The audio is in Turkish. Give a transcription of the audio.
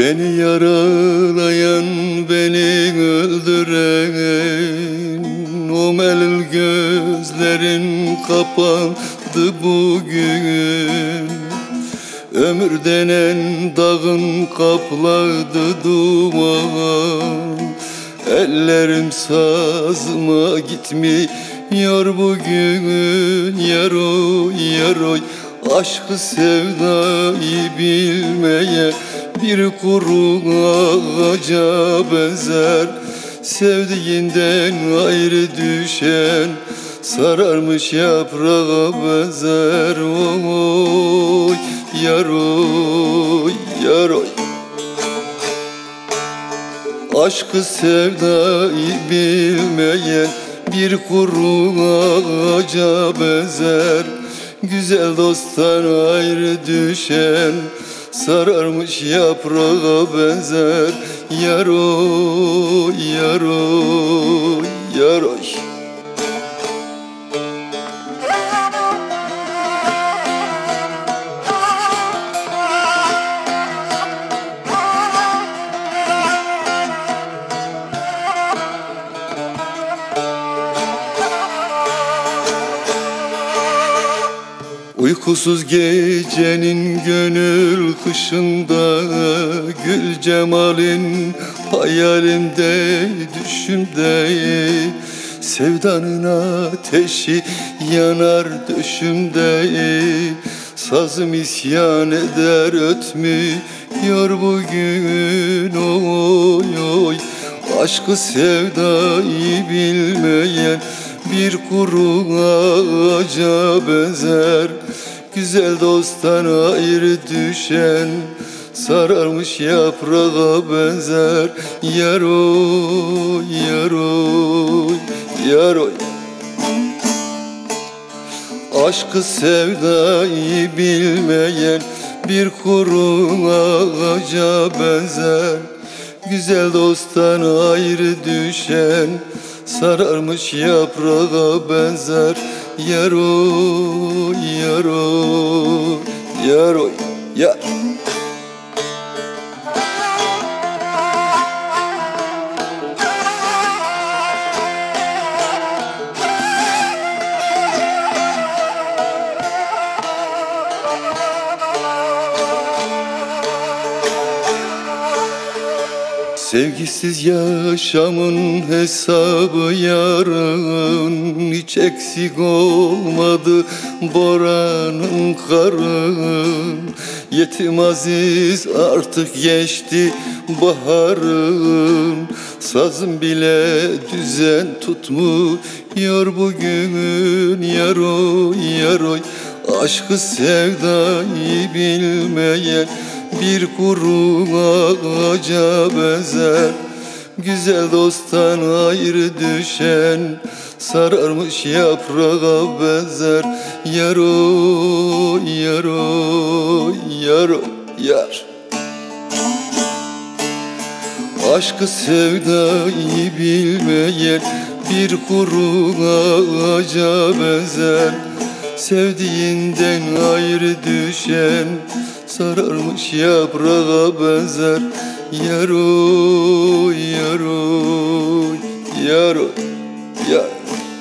Beni yaralayan, beni öldüren o melul gözlerin kapandı bugün. Ömür denen dağın kapladı duman. Ellerim sazıma gitmiyor bugün. Yaroy yaroy, aşkı sevdayı bilmeye bir kuru ağaca benzer. Sevdiğinden ayrı düşen sararmış yaprağa benzer. Oy yaroy yaroy, aşkı sevdayı bilmeyen bir kuru ağaca benzer. Güzel dosttan ayrı düşen sararmış yaprağa benzer. Yaroy yaroy yaroy. Uykusuz gecenin gönül kışında, gül cemalin hayalimde düşümde. Sevdanın ateşi yanar döşümde, sazım isyan eder ötmüyor bugün. Oy oy, aşkı sevdayı bilmeyen bir kuru ağaca benzer. Güzel dosttan ayrı düşen sararmış yaprağa benzer. Yaroy yaroy yaroy, aşkı sevdayı bilmeyen bir kuru ağaca benzer. Güzel dosttan ayrı düşen sararmış yaprağa benzer. Yaroy yaroy yaroy yar. Sevgisiz yaşamın hesabı yarın, hiç eksik olmadı boranın karın. Yetim aziz artık geçti baharın, sazım bile düzen tutmuyor bugün. Yaroy yaroy, aşkı sevdayı bilmeyen bir kuru ağaca benzer. Güzel dosttan ayrı düşen sararmış yaprağa benzer. Yaroy yaroy yaroy yar. Aşkı sevdayı bilmeyen bir kuru ağaca benzer. Sevdiğinden ayrı düşen sararmış yaprağa benzer. Yaroy yaroy yaroy yar.